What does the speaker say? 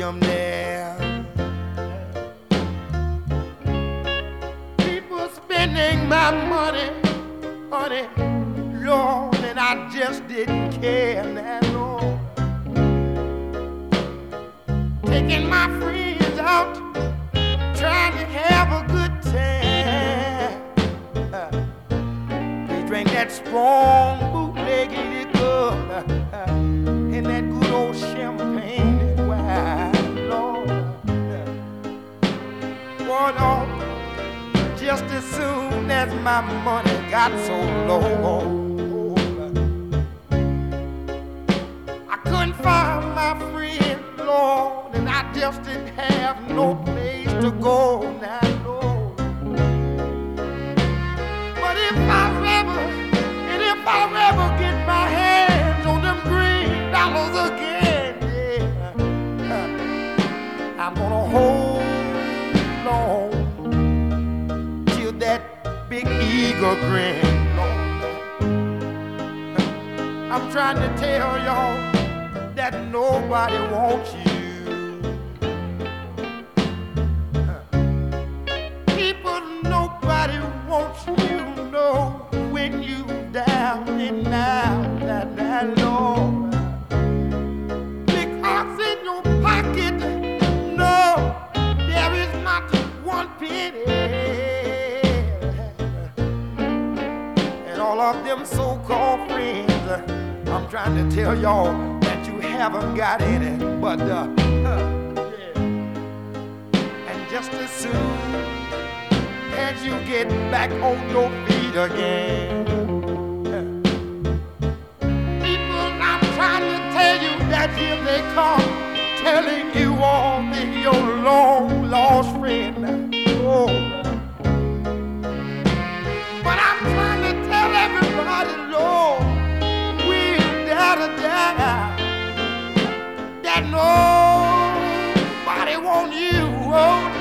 am there. People spending my money, honey, Lord, and I just didn't care that Lord. Taking my friends out, trying to have a good time. They drink that strong bootlegged liquor and that good old champagne and wine, Lord. Boy, Lord, just as soon as my money got so low, I couldn't find my friend, Lord, and I just didn't have no place to go now, Lord. But if I ever get my hands on them green dollars again, yeah, I'm gonna hold on till that big eagle grin, Lord. I'm trying to tell y'all that nobody wants you. People, nobody wants you, know, when you down and out, that Lord. Because in your pocket, no, there is not one penny. And all of them so-called friends, I'm trying to tell y'all that you haven't got any, but yeah. And just as soon as you get back on your feet again, people, I'm trying to tell you that here they come, telling you all that your long lost friend. Oh. But I'm trying to tell everybody, Lord, without a doubt, that nobody wants you. Oh,